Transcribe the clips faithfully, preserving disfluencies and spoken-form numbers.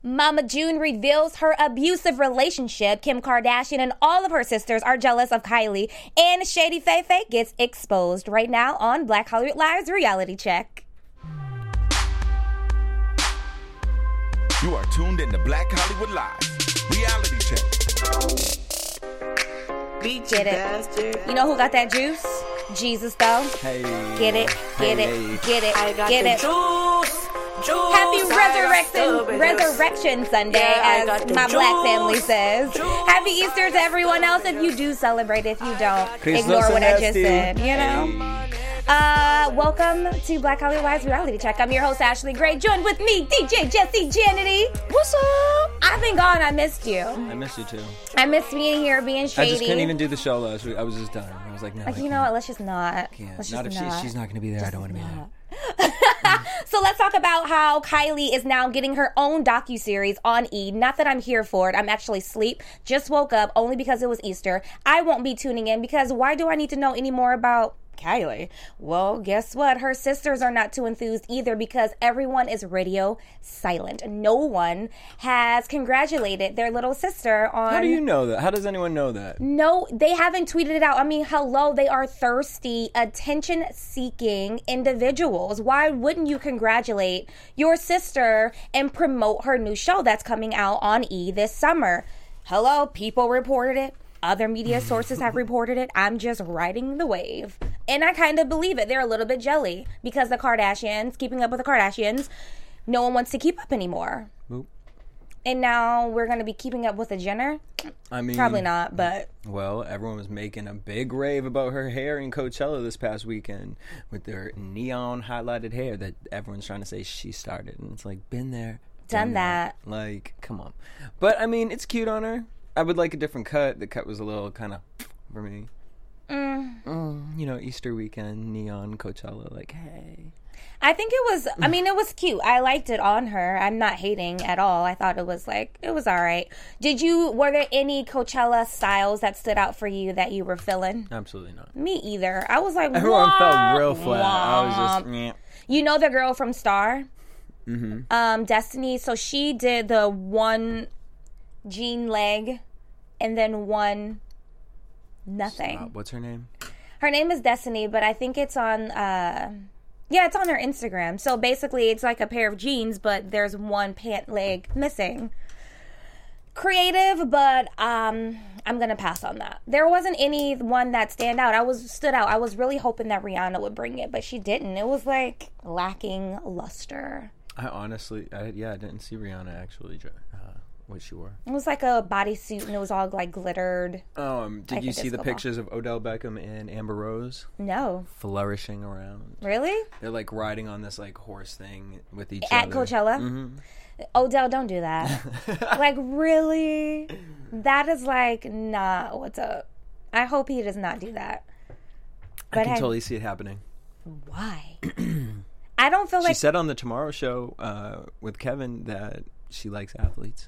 Mama June reveals her abusive relationship. Kim Kardashian and all of her sisters are jealous of Kylie. And Shady Faye Faye gets exposed right now on Black Hollywood Live's Reality Check. You are tuned in to Black Hollywood Live Reality Check. Get it. You know who got that juice? Jesus, though. Hey. Get it, get hey. it, get it, I got get the it. Juice. Juice, Happy Resurrection Resurrection Sunday, yeah, as my juice, black family says. juice, Happy Easter to everyone else. If you do celebrate, if you don't, Christmas ignore what I just nasty. said, you know? Uh, welcome to Black Hollywood Live's Reality Check. I'm your host, Ashley Gray, joined with me, D J Jesse Janity. What's up? I've been gone. I missed you. I missed you too. I missed being here, being shady. I just couldn't even do the show last week. I was just done. I was like, no, Like, I you know can't. what? Let's just not. Can't. Let's Not just if not. she, she's not going to be there. I don't want to be there. So let's talk about how Kylie is now getting her own docuseries on E! Not that I'm here for it. I'm actually asleep. Just woke up only because it was Easter. I won't be tuning in because why do I need to know any more about Kylie? Well, guess what? Her sisters are not too enthused either because everyone is radio silent. No one has congratulated their little sister on... How do you know that? How does anyone know that? No, they haven't tweeted it out. I mean, hello, they are thirsty, attention-seeking individuals. Why wouldn't you congratulate your sister and promote her new show that's coming out on E! This summer? Hello, people reported it. Other media sources have reported it. I'm just riding the wave. And I kind of believe it. They're a little bit jelly because the Kardashians, keeping up with the Kardashians, no one wants to keep up anymore. Boop. And now we're going to be keeping up with a Jenner? I mean, Probably not, but... Well, everyone was making a big rave about her hair in Coachella this past weekend with their neon highlighted hair that everyone's trying to say she started. And it's like, been there, Done done, that. that. Like, come on. But, I mean, it's cute on her. I would like a different cut. The cut was a little kind of for me. Mm. Mm, you know, Easter weekend, neon Coachella, like, hey. I think it was, I mean, it was cute. I liked it on her. I'm not hating at all. I thought it was like, it was all right. Did you, were there any Coachella styles that stood out for you that you were feeling? Absolutely not. Me either. I was like, Everyone womp, felt real flat. I was womp. just, meh. You know the girl from Star? Mm-hmm. Um, Destiny. So she did the one jean leg and then one nothing. Uh, what's her name? Her name is Destiny, but I think it's on, uh, yeah, it's on her Instagram. So basically, it's like a pair of jeans, but there's one pant leg missing. Creative, but um, I'm gonna pass on that. There wasn't any one that stand out. I was stood out. I was really hoping that Rihanna would bring it, but she didn't. It was like lacking luster. I honestly, I, yeah, I didn't see Rihanna actually uh, what she wore. It was like a bodysuit, and it was all like glittered. Um, did I you think see it's the football. pictures of Odell Beckham and Amber Rose No, flourishing around? really? They're like riding on this like horse thing with each At other. Coachella? Mm-hmm. Odell, don't do that. Like, really? That is like not what's up. I hope he does not do that. I can I- totally see it happening. Why? I don't feel She like said on the Tomorrow Show uh, with Kevin that she likes athletes.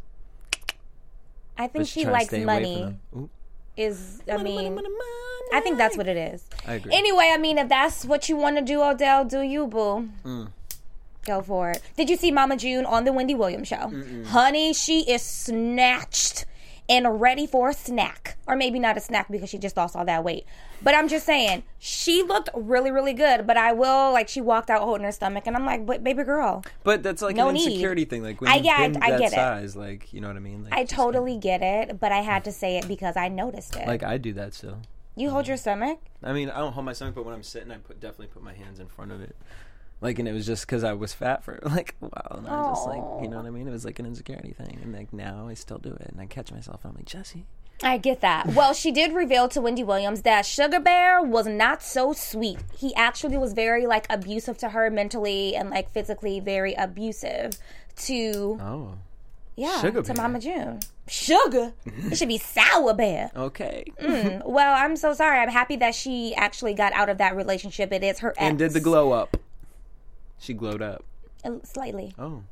I think But she she's trying to likes stay away from money. them. Ooh. Is I Money, money, mean, money, I think that's what it is. I agree. Anyway, I mean, if that's what you want to do, Odell, do you, boo? Mm. Go for it. Did you see Mama June on the Wendy Williams show? Mm-mm. Honey, she is snatched and ready for a snack. Or maybe not a snack because she just lost all that weight. But I'm just saying, she looked really, really good. But I will, like, she walked out holding her stomach. And I'm like, but baby girl. But that's like No an need. insecurity thing. Like when I- you've yeah, I- been I that get it. size, like, you know what I mean? Like, I just totally get it. But I had to say it because I noticed it. kinda- Like I do that still. You hold your stomach? I mean, I don't hold my stomach, but when I'm sitting, I put definitely put my hands in front of it. Like, and it was just because I was fat for like a while, and I was just like, you know what I mean? It was like an insecurity thing, and like now I still do it, and I catch myself, and I'm like, Jesse. I get that. Well, she did reveal to Wendy Williams that Sugar Bear was not so sweet. He actually was very, like, abusive to her mentally and, like, physically very abusive to, Oh. yeah, Sugar to Bear. Mama June. Sugar? It should be Sour Bear. Okay. Mm, well, I'm so sorry. I'm happy that she actually got out of that relationship. It is her ex. And did the glow up? She glowed up. Uh, Slightly. Oh.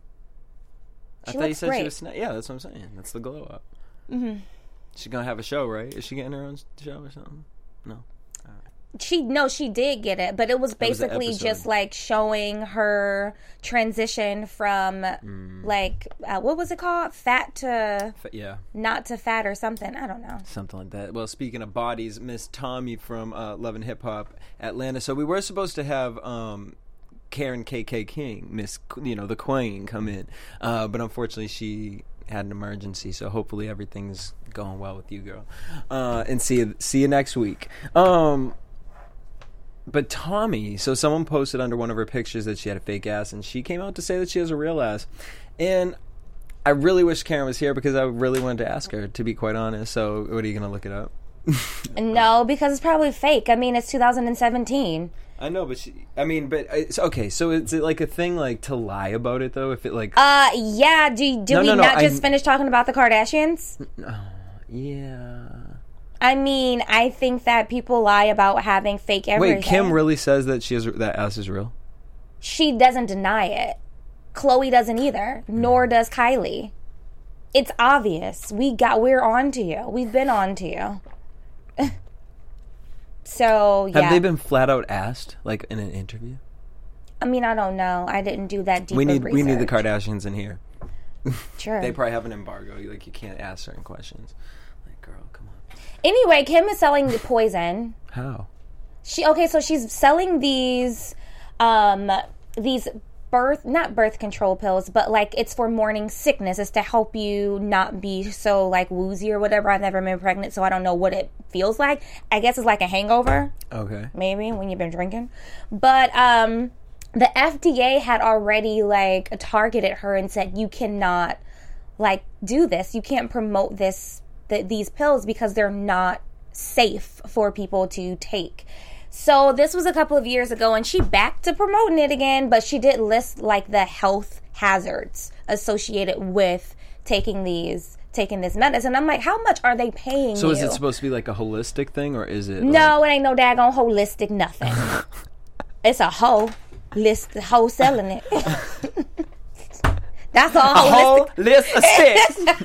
I She thought you looks said she great. was. Sna- yeah, that's what I'm saying. That's the glow up. Mm-hmm. She's gonna have a show, right? Is she getting her own show or something? No. All right. She no, she did get it, but it was basically was just like showing her transition from Mm. like uh, what was it called, fat to F- yeah, not to fat or something. I don't know. something like that. Well, speaking of bodies, Miss Tommy from uh, Love and Hip Hop Atlanta. So we were supposed to have um, Karen K K King, Miss, you know, the Queen, come in, uh, but unfortunately she had an emergency. So hopefully everything's going well with you, girl. Uh, and see you, see you next week. Um, But Tommy, so someone posted under one of her pictures that she had a fake ass, and she came out to say that she has a real ass. And I really wish Karen was here because I really wanted to ask her, to be quite honest. So what are you going to look it up? No, because it's probably fake. I mean, it's two thousand seventeen. I know, but she, I mean, but it's okay. So is it like a thing like to lie about it though? If it like, Uh, yeah. Do do No, we no, no, not just I- finish talking about the Kardashians? yeah. I mean, I think that people lie about having fake everything. Wait, Kim really says that she has that ass is real? She doesn't deny it. Khloe doesn't either, nor does Kylie. It's obvious. We got. We're on to you. We've been on to you. So yeah. Have they been flat out asked like in an interview? I mean, I don't know. I didn't do that deep. We need research. we need the Kardashians in here. Sure. They probably have an embargo. Like you can't ask certain questions. Like, girl, come on. Anyway, Kim is selling the poison. How? She okay, so she's selling these, um, these birth not birth control pills, but like it's for morning sickness. It's to help you not be so like woozy or whatever. I've never been pregnant, so I don't know what it feels like. I guess it's like a hangover, Okay. maybe when you've been drinking. But um, the F D A had already like targeted her and said you cannot like do this. You can't promote this th- these pills because they're not safe for people to take. So this was a couple of years ago, and she back to promoting it again, but she did list like the health hazards associated with taking these taking this medicine. I'm like, how much are they paying So you? is it supposed to be like a holistic thing, or is it? No, it ain't no daggone holistic nothing. It's a hoe list, hoe selling it. That's all Like, a holistic. whole list of six.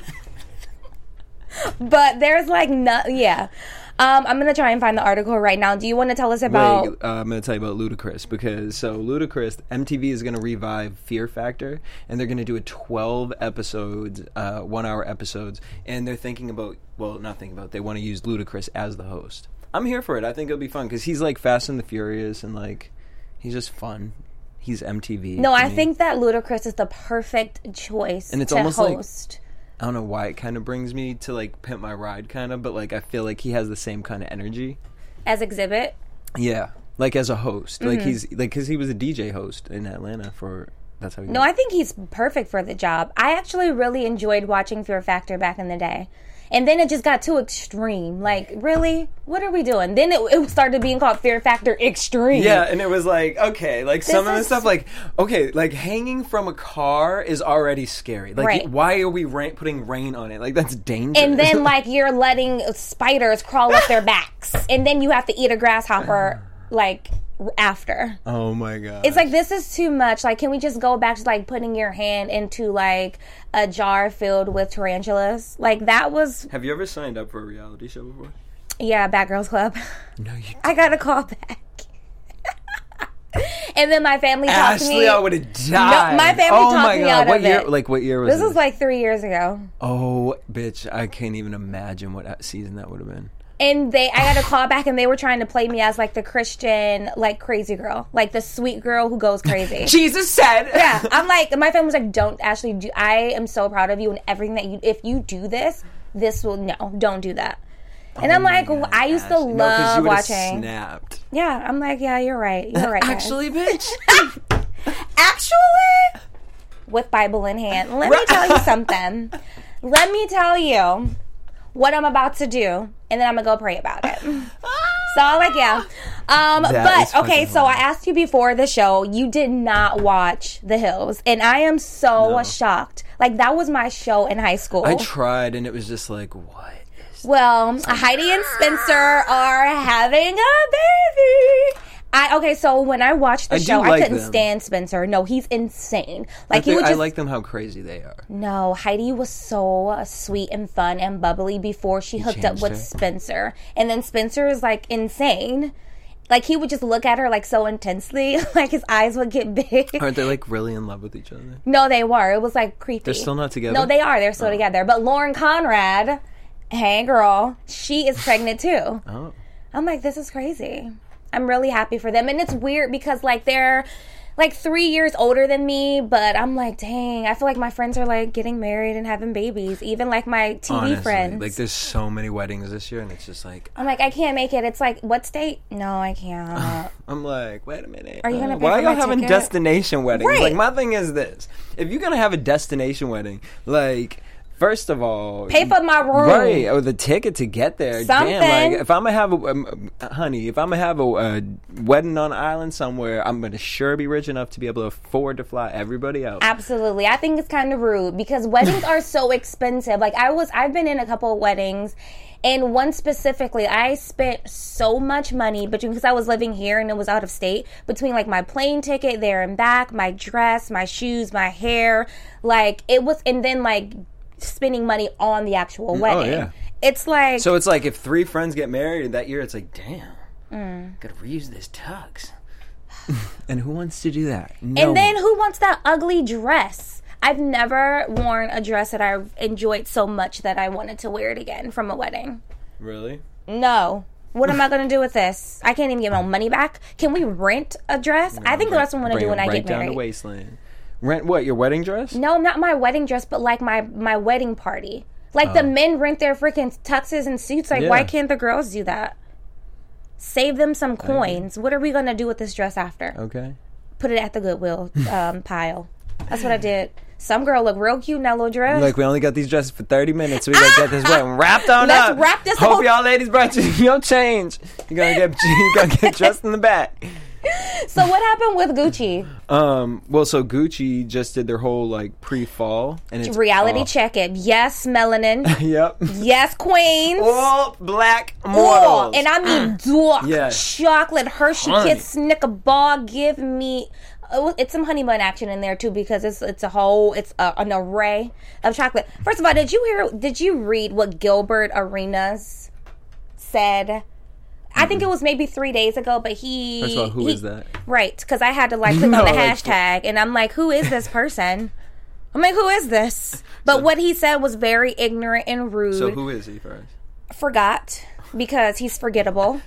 But there's like no, yeah. Um, I'm gonna try and find the article right now. Do you want to tell us about? Wait, uh, I'm going to tell you about Ludacris because so Ludacris, M T V is going to revive Fear Factor, and they're going to do a twelve episodes, uh, one hour episodes, and they're thinking about well, not thinking about. They want to use Ludacris as the host. I'm here for it. I think it'll be fun because he's like Fast and the Furious, and like he's just fun. He's M T V. No, to I me. think that Ludacris is the perfect choice And it's to almost like- host. I don't know why it kind of brings me to like Pimp My Ride, kind of, but like I feel like he has the same kind of energy. As Exhibit. Yeah, like as a host, Mm-hmm. like he's like because he was a D J host in Atlanta for that's how he. No, I think he's perfect for the job. I actually really enjoyed watching Fear Factor back in the day. And then it just got too extreme. Like, really? What are we doing? Then it, it started being called Fear Factor Extreme. Yeah, and it was like, okay, like some of the is- stuff, like, okay, like hanging from a car is already scary. Like, Right. why are we ra- putting rain on it? Like, that's dangerous. And then, like, you're letting spiders crawl up their backs. And then you have to eat a grasshopper, like, after. oh my god, It's like, this is too much. Like, can we just go back to, like, putting your hand into, like, a jar filled with tarantulas? Like, that was, have you ever signed up for a reality show before? yeah, Bad Girls Club. No, you. I got a call back. And then my family talked to Ashley, me. I would have died. No, my family oh talked my me god, out what of year? it. Like, what year was This this? was like three years ago. oh, bitch, I can't even imagine what season that would have been. And they, I got a call back, and they were trying to play me as like the Christian, like crazy girl, like the sweet girl who goes crazy. Jesus said. Yeah, I'm like, my family was like, "Don't Ashley, do, I am so proud of you and everything that you. If you do this, this will no, don't do that." And I'm like, God, I used to Ashley. No, 'cause love you would've watching. Snapped. Yeah, I'm like, yeah, you're right, you're right. guys. Actually, bitch. Actually, with Bible in hand, let me tell you something. Let me tell you what I'm about to do, and then I'm gonna go pray about it. So I'm like, yeah. Um, That is but okay, fucking so I asked you before the show, you did not watch The Hills, and I am so No. shocked. Like, that was my show in high school. I tried, and it was just like, what is Well, Heidi and Spencer are having a baby. I okay, so when I watched the I do show, I like couldn't them. stand Spencer. No, he's insane. Like, I, he would I just like them how crazy they are. no. Heidi was so uh, sweet and fun and bubbly before she hooked up changed with her? Spencer, and then Spencer is like insane. Like, he would just look at her, like, so intensely. Like, his eyes would get big. Aren't they, like, really in love with each other? No, they were. It was, like, creepy. They're still not together? No, they are. They're still Oh. together. But Lauren Conrad, hey, girl, she is pregnant, too. Oh. I'm like, this is crazy. I'm really happy for them. And it's weird because, like, they're, like, three years older than me. But I'm like, dang, I feel like my friends are, like, getting married and having babies. Even, like, my T V Honestly, friends. like, there's so many weddings this year, and it's just like... I'm like, I can't make it. It's like, what state? No, I can't. I'm like, wait a minute. Are you gonna uh, pay why for are y'all my having ticket? destination weddings? Right. Like, my thing is this. If you're going to have a destination wedding, like... First of all, Pay for my room. right? Or the ticket to get there. Something. Damn, like if I'm gonna have a um, honey, if I'm gonna have a, a wedding on an island somewhere, I'm gonna sure be rich enough to be able to afford to fly everybody out. Absolutely. I think it's kind of rude because weddings are so expensive. Like I was, I've been in a couple of weddings, and one specifically, I spent so much money between because I was living here and it was out of state. Between like my plane ticket there and back, my dress, my shoes, my hair, like it was, and then like spending money on the actual wedding. yeah. It's like So it's like if three friends get married that year, it's like, damn, mm. gotta reuse this tux. And who wants to do that? No and then one. who wants that ugly dress? I've never worn a dress that I've enjoyed so much that I wanted to wear it again from a wedding. Really? No. What am I going to do with this? I can't even get my money back. Can we rent a dress? I think that's what I'm going to do when I right get down married. to Wasteland. Rent what? Your wedding dress? No, not my wedding dress, but like my, my wedding party. Like the men rent their freaking tuxes and suits. Like, Yeah. why can't the girls do that? Save them some coins. What are we going to do with this dress after? Okay. Put it at the Goodwill um, pile. That's what I did. Some girl looked real cute in that little dress. Like, we only got these dresses for thirty minutes, so we gotta get this wedding wrapped on Let's up. wrap this Hope whole- y'all ladies brought you your change. You're gonna get you gonna get dressed in the back. So what happened with Gucci? Um. Well, so Gucci just did their whole like pre-fall and it's Reality all- check it. Yes, melanin. Yep. Yes, queens. All black Oh, models. and I mean dark Yes. chocolate Hershey Honey. Kiss Snicker bar. Give me, oh, it's some honey bun action in there too because it's it's a whole it's a, an array of chocolate. First of all, did you hear? Did you read what Gilbert Arenas said? I think it was maybe three days ago, but he. First of all, who he, is that? Right, because I had to like click No, on the like- hashtag, and I'm like, who is this person? I'm like, who is this? But what he said was very ignorant and rude. So who is he first? Forgot because he's forgettable.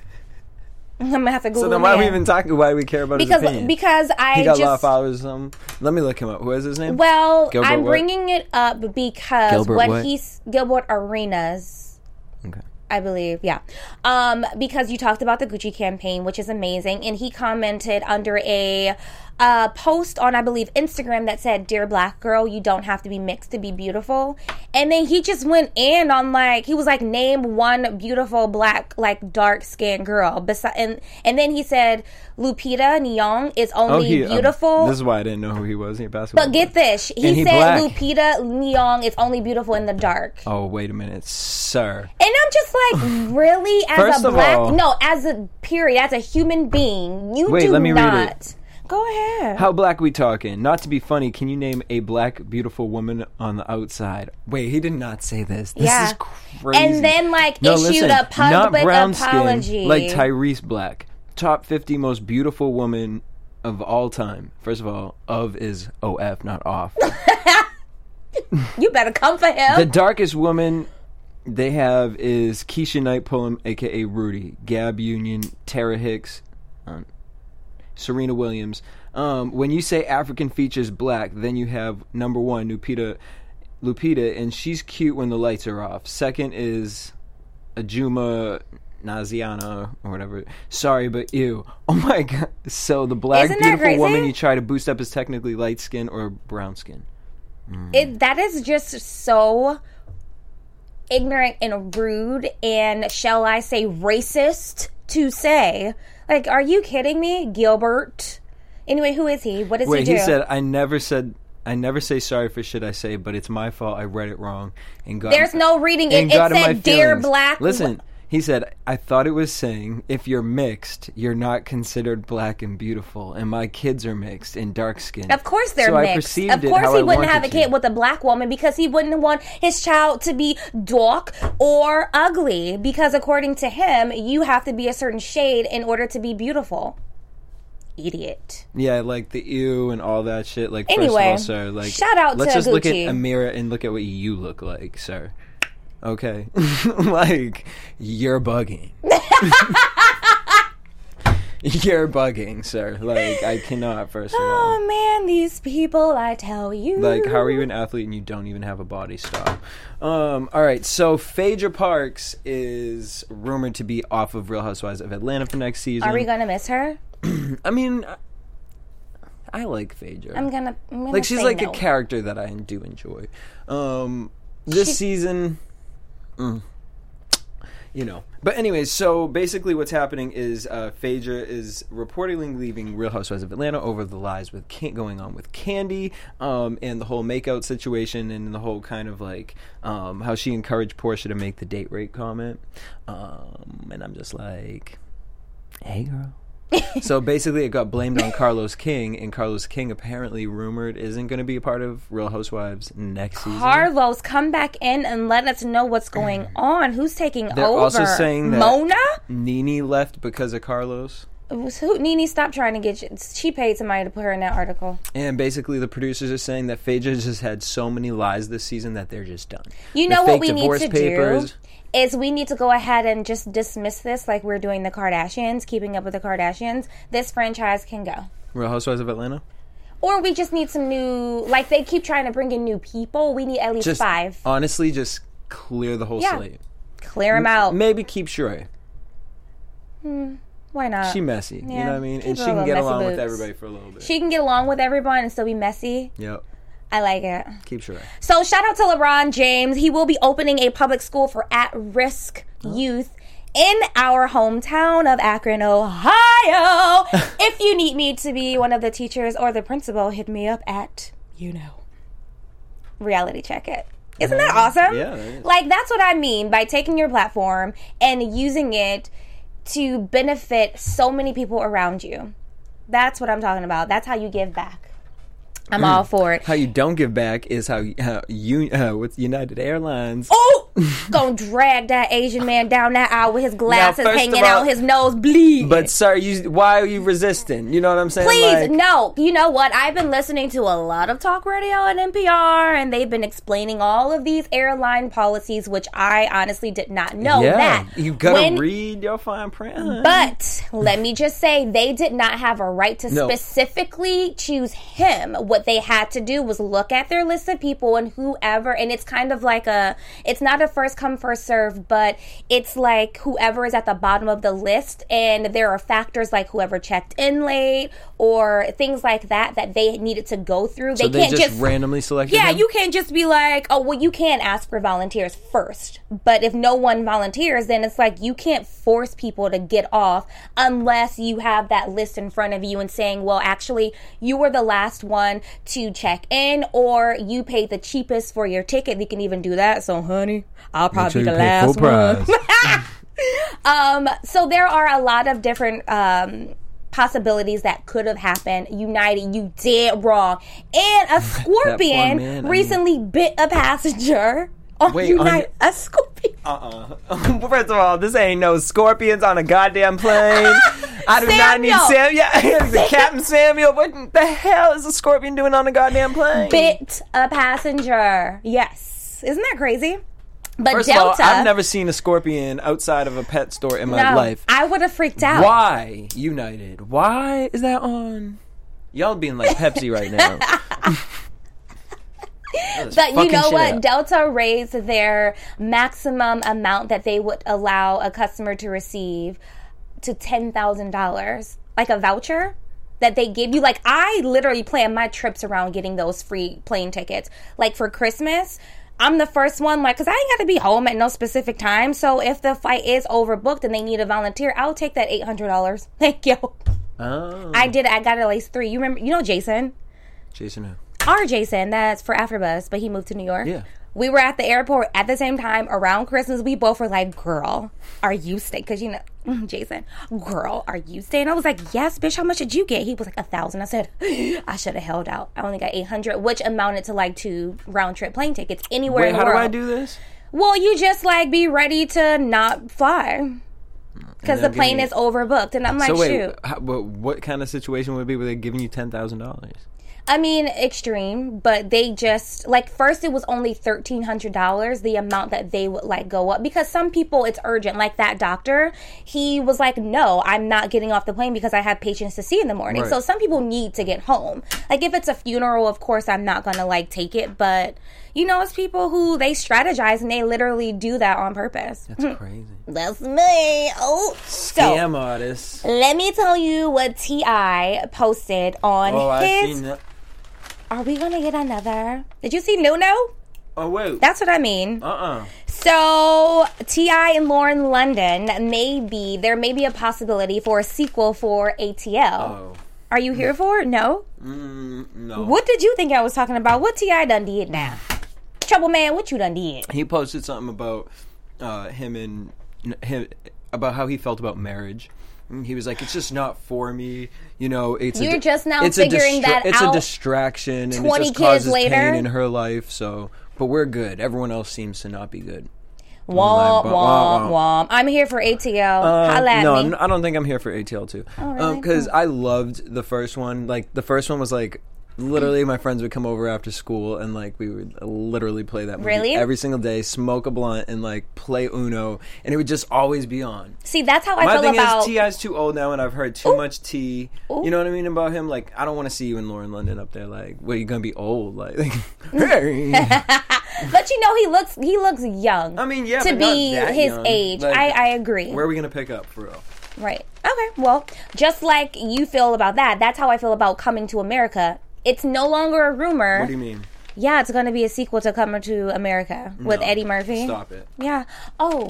I'm gonna have to Google So then why are we him. even talking? Why do we care about because his opinion? because I he got just a lot of followers. or something. Let me look him up. Who is his name? well Gilbert I'm what? bringing it up because Gilbert what what? he's Gilbert Arenas. Okay. I believe, yeah. Um, because you talked about the Gucci campaign, which is amazing, and he commented under a uh, post on, I believe, Instagram that said, "Dear Black girl, you don't have to be mixed to be beautiful." And then he just went in on like he was like, "Name one beautiful black, like dark skinned girl." Besi- and and then he said, "Lupita Nyong'o is only he, um, beautiful." this is why I didn't know who he was. He a basketball. but get player. this, he, And he said black. Lupita Nyong'o is only beautiful in the dark. Oh wait a minute, sir. And I'm just like, really? As First a of black, all- no, as a period, as a human being, you Wait, do let me read not. it. Go ahead. How black we talking? Not to be funny, can you name a black beautiful woman on the outside? Wait, he did not say this. This Yeah. is crazy. And then, like, no, issued listen, a public not brown apology. Skin, like Tyrese Black. Top fifty most beautiful woman of all time. First of all, of is O F, not off. You better come for him. The darkest woman they have is Keisha Knight Pulliam, a k a. Rudy, Gab Union, Tara Hicks, um, Serena Williams. Um, when you say African features black, then you have number one, Lupita, Lupita, and she's cute when the lights are off. Second is Ajuma Naziana or whatever. Sorry, but ew. Oh my god. So the black Isn't that beautiful crazy? woman you try to boost up is technically light skin or brown skin. It, that is just so ignorant and rude and, shall I say, racist to say. Like, are you kidding me, Gilbert? Anyway, who is he? What does Wait, he do? he said, I never said, I never say sorry for shit I say, but it's my fault. I read it wrong. And got There's no reading it. and It got in my said, "Dear feelings." Black. Listen, He said, I thought it was saying, if you're mixed, you're not considered black and beautiful, and my kids are mixed and dark skinned. Of course they're so mixed. I perceived of it course how he I wouldn't have a wanted kid to. with a black woman because he wouldn't want his child to be dark or ugly. Because according to him, you have to be a certain shade in order to be beautiful. Idiot. Yeah, like the ew and all that shit. Like, Anyway, first of all, sir, like, shout out let's to just look at Gucci. a mirror and look at what you look like, sir. Okay? Like, you're bugging. You're bugging, sir. Like, I cannot, first of all. Oh man, these people, I tell you. Like, how are you an athlete and you don't even have a body style? Um, all right, so Phaedra Parks is rumored to be off of Real Housewives of Atlanta for next season. Are we gonna miss her? I mean, I, I like Phaedra. I'm gonna, I'm gonna like she's say like no. a character that I do enjoy. Um, this She- season, mm, you know. But anyways, so basically what's happening is uh, Phaedra is reportedly leaving Real Housewives of Atlanta over the lies with Can- going on with Candy, um, and the whole makeout situation, and the whole kind of like um, how she encouraged Portia to make the date rape comment. Um, and I'm just like, hey girl. So basically it got blamed on Carlos King, and Carlos King apparently rumored isn't going to be a part of Real Housewives next season. Carlos, come back in and let us know what's going on. Who's taking They're over? also saying that Mona? Nene left because of Carlos. Who, Nene, stop trying to get you. She paid somebody to put her in that article. And basically the producers are saying that Phaedra just had so many lies this season that they're just done. You The know what fake we need divorce to papers, do? Is we need to go ahead and just dismiss this like we're doing the Kardashians, keeping up with the Kardashians. This franchise can go. Real Housewives of Atlanta? Or we just need some new, like they keep trying to bring in new people. We need at least Just five. honestly, just clear the whole Yeah. slate. Clear them out. Maybe keep Sheree. Why not? She messy, you yeah. know what I mean? Keep And her she a can little get messy along with boobs. everybody for a little bit. She can get along with everyone and still be messy. Yep. I like it. Keep Sheree. So shout out to LeBron James. He will be opening a public school for at-risk youth in our hometown of Akron, Ohio. If you need me to be one of the teachers or the principal, hit me up at, you know, Reality Check It. Isn't that awesome? Yeah, that is. Like, that's what I mean by taking your platform and using it to benefit so many people around you. That's what I'm talking about. That's how you give back. I'm all for it. How you don't give back is how, how you uh, with United Airlines. Oh, gonna drag that Asian man down that aisle with his glasses first hanging of all- out, his nose bleeding. But sir, you why are you resisting? You know what I'm saying? Please, Like, no. You know what? I've been listening to a lot of talk radio and N P R, and they've been explaining all of these airline policies, which I honestly did not know yeah, that. you gotta when- read your fine print. But let me just say, they did not have a right to No. specifically choose him. What they had to do was look at their list of people and whoever, and it's kind of like a, it's not a first come, first serve, but it's like whoever is at the bottom of the list, and there are factors like whoever checked in late or things like that that they needed to go through. so they, they can't just, just randomly selected yeah, them? you can't just be like, oh, well, you can ask for volunteers first. But if no one volunteers, then it's like you can't force people to get off unless you have that list in front of you and saying, well, actually, you were the last one to check in, or you paid the cheapest for your ticket. You can even do that. So, honey, I'll probably be the last one. um, so there are a lot of different um, possibilities that could have happened. United, you did wrong. And a scorpion man, I recently bit a passenger on Wait, on United. A scorpion. Uh-uh. First of all, this ain't no scorpions on a goddamn plane. I do not need Samuel. Sam. Yeah, the Captain Samuel. What the hell is a scorpion doing on a goddamn plane? Bit a passenger. Yes. Isn't that crazy? But First Delta. of all, I've never seen a scorpion outside of a pet store in my no, life. I would have freaked out. Why, United? Why is that on? Y'all being like Pepsi right now. But you fucking know shit what? up. Delta raised their maximum amount that they would allow a customer to receive to ten thousand dollars. Like a voucher that they give you. Like, I literally plan my trips around getting those free plane tickets. Like, for Christmas, I'm the first one, like, because I ain't got to be home at no specific time. So if the flight is overbooked and they need a volunteer, I'll take that eight hundred dollars. Thank you. Oh. I did it. I got at least three. You remember, you know Jason? Jason who? Our Jason, that's for AfterBuzz, but he moved to New York. Yeah. We were at the airport at the same time around Christmas. We both were like, girl, are you staying? Because, you know, Jason, girl, are you staying? I was like, yes, bitch, how much did you get? He was like, a thousand. I said, I should have held out. I only got eight hundred, which amounted to like two round trip plane tickets anywhere Wait, in the how world. do I do this? Well, you just like be ready to not fly. Because the they'll plane give is me- overbooked. And I'm like, So wait, shoot. how, but what kind of situation would it be where they're giving you ten thousand dollars? I mean, extreme, but they just, like, first it was only thirteen hundred dollars, the amount that they would, like, go up. Because some people, it's urgent. Like that doctor, he was like, no, I'm not getting off the plane because I have patients to see in the morning. Right. So some people need to get home. Like, if it's a funeral, of course, I'm not going to, like, take it. But, you know, it's people who, they strategize and they literally do that on purpose. That's crazy. That's me. Oh. So, Scam artists. let me tell you what T I posted on Oh, I've his... seen that. Are we gonna get another? Did you see No No? Oh, wait. That's what I mean. Uh-uh. So T I and Lauren London, maybe there may be a possibility for a sequel for A T L. Oh. Are you here for it? No. Mm, no. What did you think I was talking about? What T I done did now? Trouble Man, what you done did? He posted something about uh, him and him about how he felt about marriage. And he was like, "It's just not for me, you know. It's You're a, just now it's figuring a distra- that it's out a distraction, and it twenty just kids causes later? pain in her life. So, but we're good. Everyone else seems to not be good." Womp, Womp, womp, womp. womp. I'm here for A T L. Uh, Holla at no, me. I'm, I don't think I'm here for A T L too. Oh, really? Because I loved the first one. Like the first one was like literally my friends would come over after school and like we would literally play that movie Really? every single day, smoke a blunt and like play Uno, and it would just always be on. See, that's how I My feel thing about... is, T I's too old now, and I've heard too much T. You know what I mean about him? Like, I don't want to see you and Lauren London up there. Like, what, you gonna be old? Like, hey. But you know, he looks he looks young. I mean, yeah, to but not be that his young. age. Like, I, I agree. Where are we gonna pick up for real? Right. Okay. Well, just like you feel about that, that's how I feel about Coming to America. It's no longer a rumor. What do you mean? Yeah, it's going to be a sequel to Coming to America with No. Eddie Murphy. Stop it. Yeah. Oh.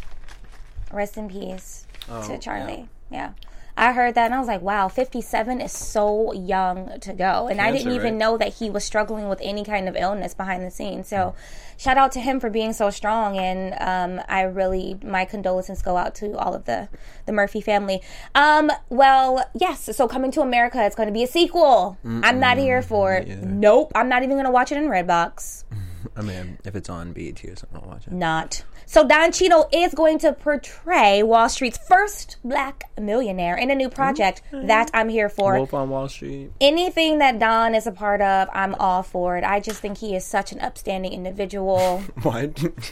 Rest in peace Oh, to Charlie. Yeah. I heard that and I was like, wow, fifty-seven is so young to go. And I Cancer, didn't even right? know that he was struggling with any kind of illness behind the scenes. So shout out to him for being so strong. And um, I really, my condolences go out to all of the, the Murphy family. Um, well, yes. So Coming to America, it's going to be a sequel. Mm-mm, I'm not here for it. yeah. Nope. I'm not even going to watch it in Redbox. I mean, if it's on B E T or something, I'll watch it. Not. So Don Cheadle is going to portray Wall Street's first black millionaire in a new project that I'm here for. Wolf on Wall Street. Anything that Don is a part of, I'm all for it. I just think he is such an upstanding individual. Why?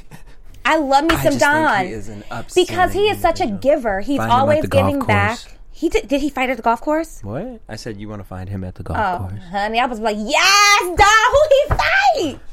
I love me I some just think Don he is an because he upstanding is such a individual. giver. He's Find him at always the golf giving back. course. He did. Did he fight at the golf course? What? I said you want to find him at the golf Oh, course. honey, I was like, yes, Don. Who he fight?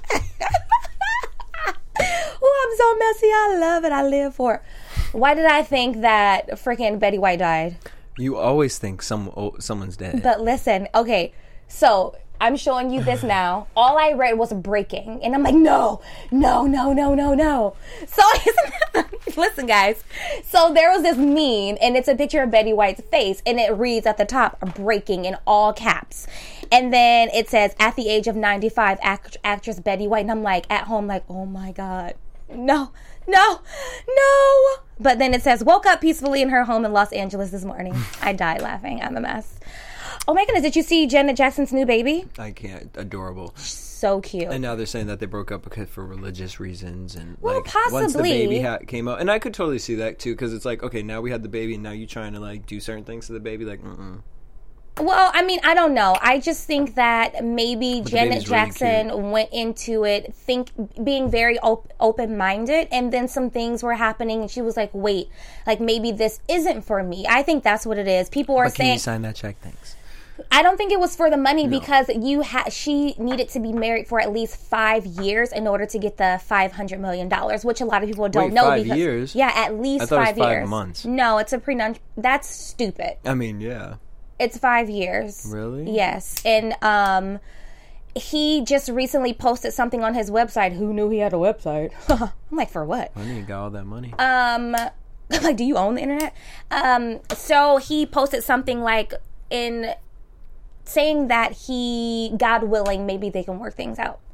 Oh, I'm so messy. I love it. I live for it. Why did I think that freaking Betty White died? You always think some oh, someone's dead. But listen, okay, so I'm showing you this now. All I read was breaking, and I'm like, no, no, no, no, no, no. So listen, guys. So there was this meme, and it's a picture of Betty White's face, and it reads at the top, breaking in all caps. And then it says, at the age of ninety-five, act- actress Betty White. And I'm like, at home, like, oh my God. No, no, no. But then it says, woke up peacefully in her home in Los Angeles this morning. I died laughing. I'm a mess. Oh my goodness, did you see Janet Jackson's new baby? I can't. Adorable. So cute. And now they're saying that they broke up because for religious reasons, and Well, like once the possibly. baby ha- came out, and I could totally see that too, because it's like, okay, now we had the baby, and now you trying to like do certain things to the baby, like, mm-mm. Well, I mean, I don't know. I just think that maybe But the Janet baby's really Jackson cute. went into it think being very op- open-minded, and then some things were happening, and she was like, "Wait, like maybe this isn't for me." I think that's what it is. People are But can saying, you sign that check? Thanks. I don't think it was for the money No. because you ha- she needed to be married for at least five years in order to get the five hundred million dollars, which a lot of people don't Wait, know. five because, years? Yeah, at least I thought it was five, five years. months. No, it's a prenun. That's stupid. I mean, yeah. It's five years. Really? Yes. And um, he just recently posted something on his website. Who knew he had a website? I'm like, for what? I need got all that money. Um, I'm like, do you own the internet? Um, so he posted something like in saying that he, God willing, maybe they can work things out.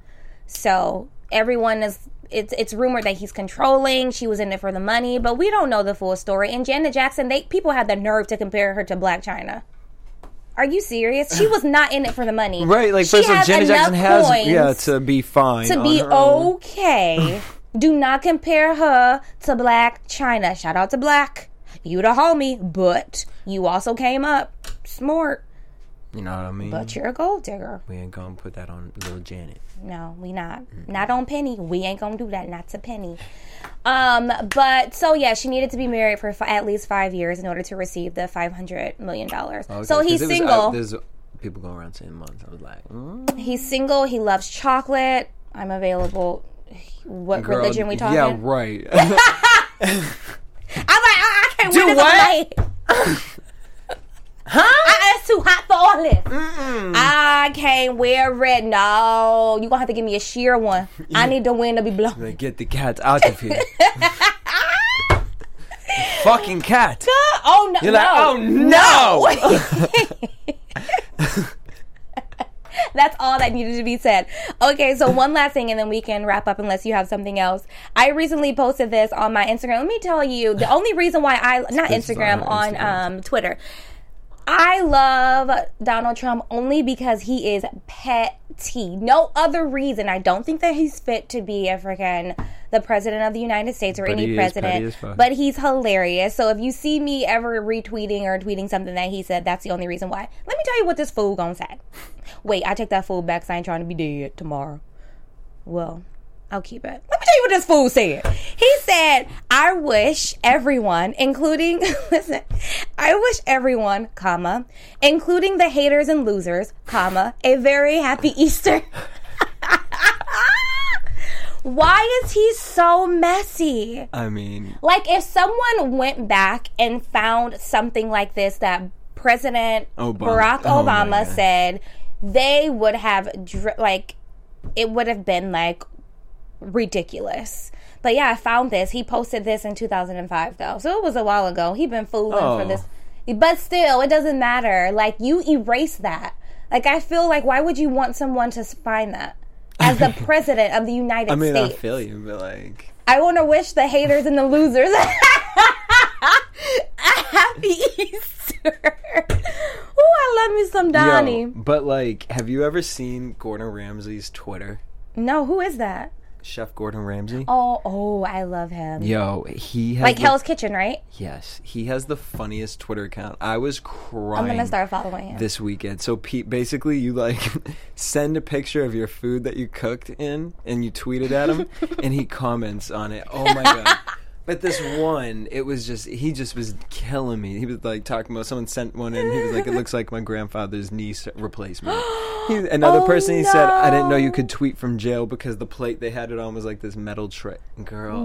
So everyone is. It's it's rumored that he's controlling. She was in it for the money, but we don't know the full story. And Janet Jackson, they people had the nerve to compare her to Blac Chyna. Are you serious? She was not in it for the money. Right, like, she first of all, Janet Jackson has, coins yeah, to be fine. to on be her own. okay. Do not compare her to Blac Chyna. Shout out to Black. You the homie, but you also came up smart. You know what I mean? But you're a gold digger. We ain't gonna put that on little Janet. No, we not. Mm-hmm. Not on Penny. We ain't gonna do that. Not to Penny. Um, but so yeah, she needed to be married for fi- at least five years in order to receive the five hundred million dollars. Okay, so he's single. Was, uh, there's people going around saying months. I was like, mm. He's single. He loves chocolate. I'm available. What Girl, religion we talking? Yeah, right. I'm like, I, I can't do win what? Huh? I, it's too hot for all this. Mm-mm. I can't wear red. No, you gonna have to give me a sheer one. Yeah. I need the wind to be blowing. Get the cat out of here. Fucking cat. Oh no! You're like, no. oh no! That's all that needed to be said. Okay, so one last thing, and then we can wrap up unless you have something else. I recently posted this on my Instagram. Let me tell you, the only reason why I not Instagram on, Instagram. on um, Twitter. I love Donald Trump only because he is petty. No other reason. I don't think that he's fit to be a freaking the president of the United States or but any he president. But he's hilarious. So if you see me ever retweeting or tweeting something that he said, that's the only reason why. Let me tell you what this fool gonna say. Wait, I take that fool back because I ain't trying to be dead tomorrow. Well, I'll keep it. Let me tell you what this fool said. He said, I wish everyone, including, listen, I wish everyone, comma, including the haters and losers, comma, a very happy Easter. Why is he so messy? I mean, like if someone went back and found something like this that President Obama. Barack Obama oh said, they would have, dr- like, it would have been like, ridiculous. But yeah, I found this. He posted this in two thousand five though, so it was a while ago. He been fooling oh. for this, but still, it doesn't matter. Like, you erase that. Like, I feel like, why would you want someone to find that as the president of the United I mean, States? I feel you, but like, I want to wish the haters and the losers a happy Easter. Oh, I love me some Donnie. Yo, but like, have you ever seen Gordon Ramsay's Twitter? No, who is that? Chef Gordon Ramsay. Oh, oh, I love him. Yo, he has like the, Hell's Kitchen, right? Yes, he has the funniest Twitter account. I was crying. I'm gonna start following him this weekend. So, Pete, basically, you like send a picture of your food that you cooked in, and you tweet it at him, and he comments on it. Oh my god! But this one, it was just, he just was killing me. He was like talking about, someone sent one in, he was like, it looks like my grandfather's knee replacement. He, another oh, person, he no. said, I didn't know you could tweet from jail because the plate they had it on was like this metal tray. Girl,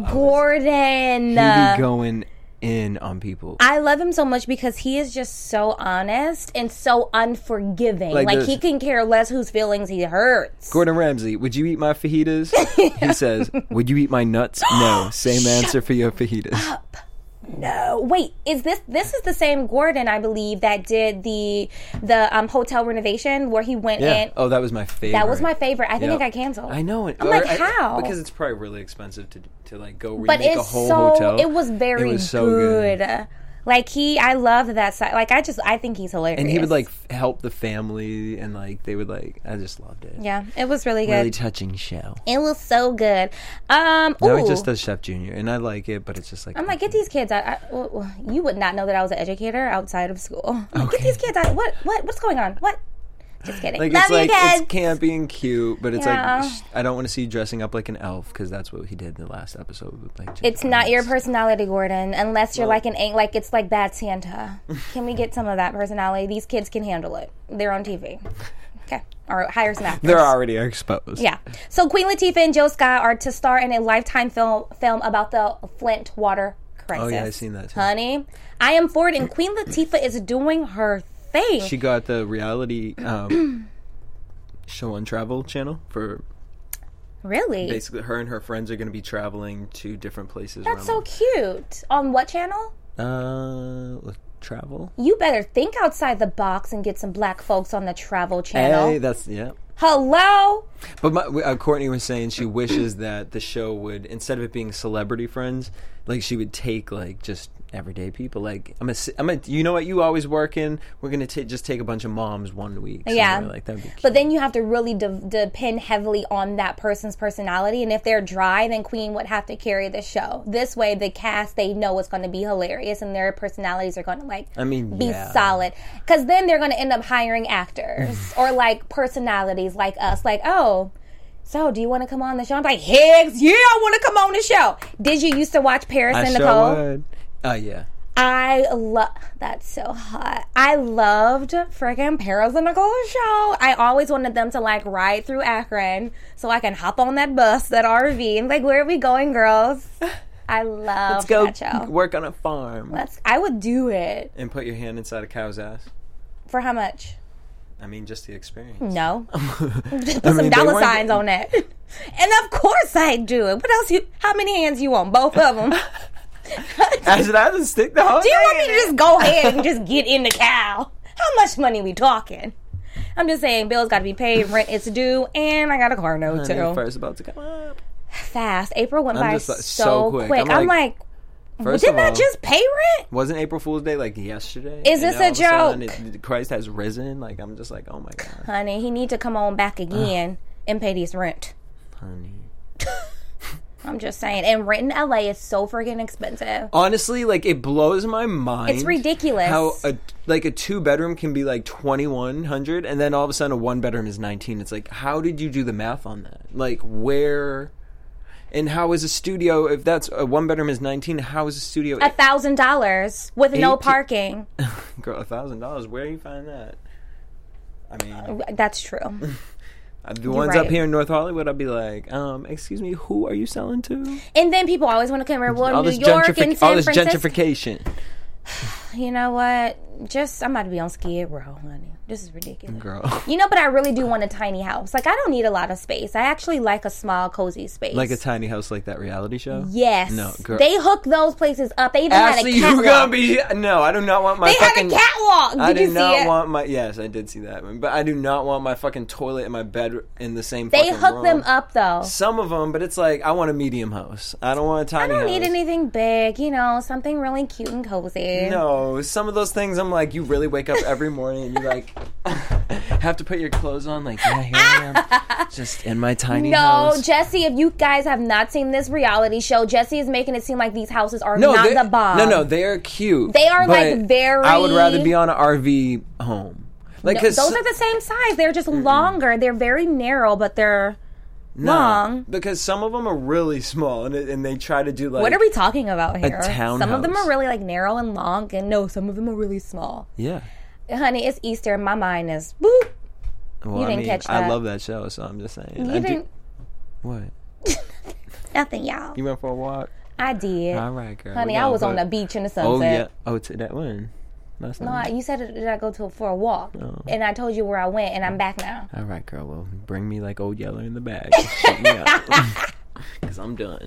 Gordon. Was, he be going in on people. I love him so much because he is just so honest and so unforgiving. Like, like he can care less whose feelings he hurts. Gordon Ramsay, would you eat my fajitas? He says, would you eat my nuts? No. Same answer for your fajitas. Up. No. Wait, is this this is the same Gordon, I believe, that did the the um, hotel renovation where he went yeah. in? Oh, that was my favorite. That was my favorite. I think yep. it got canceled. I know it. I'm like, I, how? Because it's probably really expensive to to like go remake but it's a whole so, hotel. It was very it was so good. good. Like he, I loved that side. Like I just, I think he's hilarious. And he would like f- help the family, and like they would like. I just loved it. Yeah, it was really good. Really touching show. It was so good. Um, now ooh. he just does Chef Junior, and I like it, but it's just like I'm like, get these kids. I, I well, you would not know that I was an educator outside of school. Like, okay. Get these kids out. What? What? What's going on? What? Just kidding. Like Love it's you like guys. it's campy and cute, but it's yeah. like sh- I don't want to see you dressing up like an elf because that's what he did in the last episode. With, like, it's not your personality, Gordon, unless you're well, like an like it's like Bad Santa. Can we get some of that personality? These kids can handle it. They're on T V. Okay, or hire some actors. They're already exposed. Yeah. So Queen Latifah and Jill Scott are to star in a Lifetime film film about the Flint water crisis. Oh yeah, I've seen that too. Honey, I am for it, and Queen Latifah is doing her thing. She got the reality. Um, show on Travel Channel for really basically her and her friends are going to be traveling to different places. That's so cute. On what channel? Uh, Travel. You better think outside the box and get some black folks on the Travel Channel. Hey, that's yeah. Hello? But my, uh, Courtney was saying she wishes that the show would, instead of it being Celebrity Friends, like she would take like just everyday people. Like I'm a, I'm a, you know what? You always working. We're gonna t- just take a bunch of moms one week. Yeah, like that. But then you have to really de- depend heavily on that person's personality, and if they're dry, then Queen would have to carry the show. This way, the cast, they know it's going to be hilarious, and their personalities are going to like I mean, be yeah. solid. Because then they're going to end up hiring actors or like personalities like us. Like, oh, so do you want to come on the show? I'm like, Higgs, yeah, I want to come on the show. Did you used to watch Paris I and sure Nicole? would. Oh yeah. I love that's so hot. I loved freaking Paris and Nicole's show. I always wanted them to like ride through Akron so I can hop on that bus, that R V, and like, where are we going, girls? I love Let's go that show. work on a farm. Let's. I would do it. And put your hand inside a cow's ass. For how much? I mean, just the experience. No. Put I some mean, dollar they weren't- signs on that. And of course I do it. What else? You? How many hands you want? Both of them. I should have to stick the whole Do you thing want me in to it. just go ahead and just get in the cow? How much money we talking? I'm just saying, bills got to be paid, rent is due, and I got a car note Honey, too. first about to come up. Fast. April went I'm by just, like, so, so quick. quick. I'm I'm like, like, First didn't of I all- just pay rent? Wasn't April Fool's Day like yesterday? Is And this now a all of sudden joke? it- Christ has risen. Like I'm just like, oh my god, Honey, he need to come on back again and pay this rent. honey. I'm just saying. And rent in L A is so freaking expensive. Honestly, like it blows my mind. It's ridiculous. How a like a two bedroom can be like twenty one hundred, and then all of a sudden a one bedroom is nineteen. It's like, how did you do the math on that? Like where? And how is a studio, if that's a one bedroom is nineteen, how is a studio A thousand dollars with no Eighteen- parking. girl a thousand dollars? Where do you find that? I mean, That's true. the ones right. up here in North Hollywood, I'd be like, um, excuse me, who are you selling to? And then people always want to come here. Well, all New this York gentrific- and San all this Francisco. gentrification, You know what? Just I'm about to be on Skid Row, honey. This is ridiculous. girl. You know, but I really do want a tiny house. Like, I don't need a lot of space. I actually like a small, cozy space. Like a tiny house, like that reality show. Yes. No, girl. They hook those places up. They even Ashley, had a you catwalk. gonna be? No, I do not want my They fucking. had a catwalk. Did I do you see not it? want my. Yes, I did see that one, but I do not want my fucking toilet and my bed in the same. They fucking hook room. them up though. Some of them, but it's like I want a medium house. I don't want a I tiny. don't house. need anything big. You know, something really cute and cozy. No, some of those things I'm like, you really wake up every morning and you like have to put your clothes on. Like, yeah, here I am, just in my tiny No, house. Jesse, if you guys have not seen this reality show, Jesse is making it seem like these houses are no, not they- the bomb. No, no, they are cute. They are, but like, very- I would rather be on an R V home. Like, No, 'cause those so- are the same size. They're just longer. They're very narrow, but they're no, long. because some of them are really small, and it, and they try to do like. What are we talking about here? townhouse. Some of them are really like narrow and long, and no, some of them are really small. Yeah. Honey, it's Easter. My mind is boop. Well, You I didn't mean, catch I that. love that show, so I'm just saying. You I do- didn't. What? Nothing, y'all. You went for a walk? I did. All right, girl. Honey, we I gonna was on put- the beach in the Oh yeah. sunset. Oh, to that one. Last No, night. you said did I go to for a walk, Oh. and I told you where I went, and I'm back now. All right, girl. Well, bring me like Old Yeller in the bag. Shut me up, because I'm done.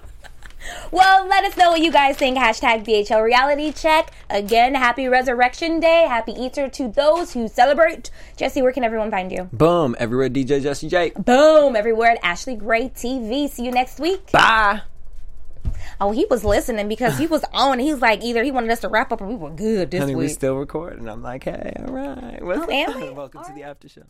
Well, let us know what you guys think. Hashtag B H L Reality Check. Again, happy Resurrection Day. Happy Easter to those who celebrate. Jesse, where can everyone find you? Boom. Everywhere, D J Jesse J. Boom. Everywhere at Ashley Gray T V. See you next week. Bye. Oh, he was listening because he was on. He was like, either he wanted us to wrap up or we were good this Honey, we week. still recording. I'm like, hey, all right. What's Oh, am we? Welcome All to the right. after show.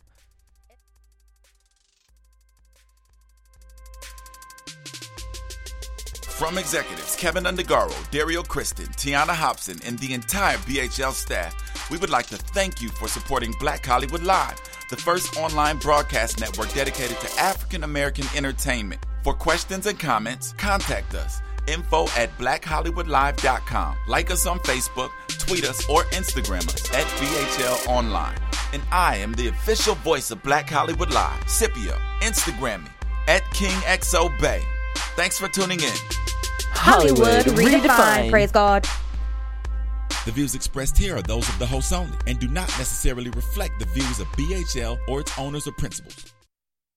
From executives Kevin Undergaro, Dario Kristen, Tiana Hobson, and the entire B H L staff, we would like to thank you for supporting Black Hollywood Live, the first online broadcast network dedicated to African American entertainment. For questions and comments, contact us. Info at black hollywood live dot com. Like us on Facebook, tweet us, or Instagram us at B H L Online. And I am the official voice of Black Hollywood Live, Scipio. Instagram me at King X O Bay. Thanks for tuning in. Hollywood redefined. Praise God. The views expressed here are those of the host only and do not necessarily reflect the views of B H L or its owners or principals.